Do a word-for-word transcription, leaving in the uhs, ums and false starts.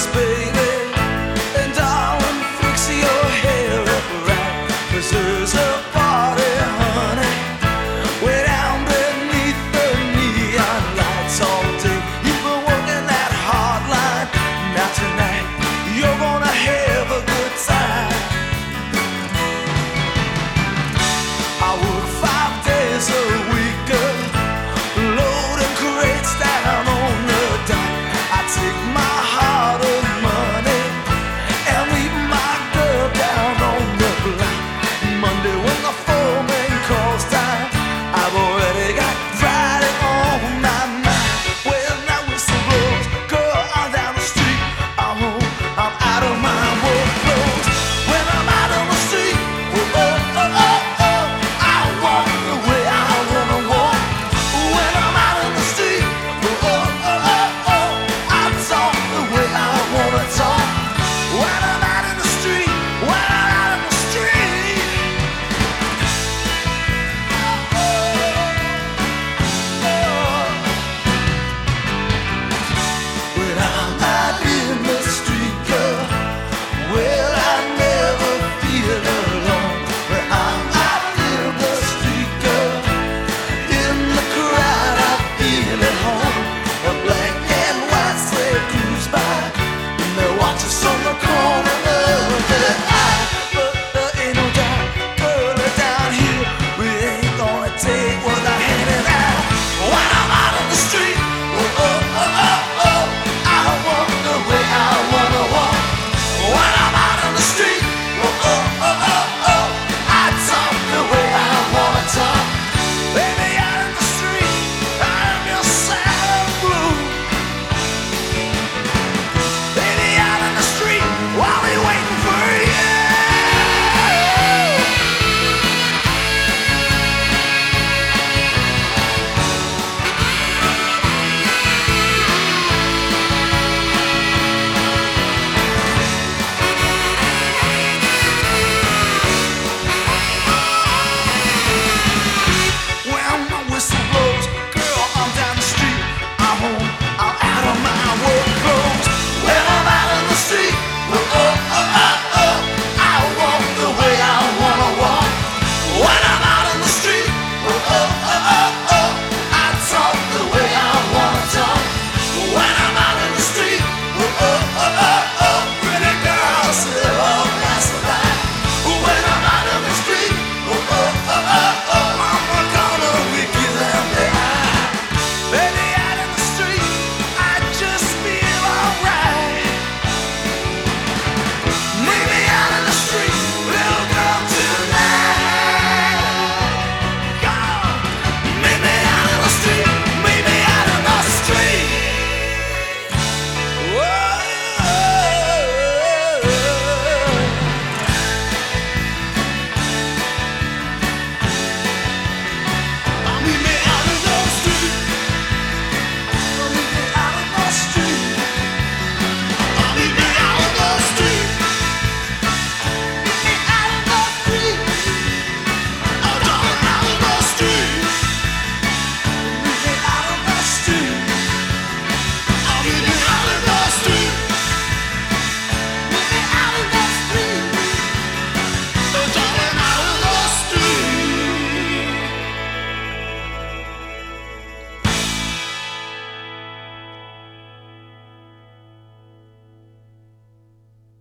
drinks, baby. And darling, fix your hair up right, 'cause there's a party, honey, way down beneath the neon lights all day. You've been working that hard line. Now tonight, you're gonna have a good time. I work five days a week, girl, loading crates down on the dock. I take my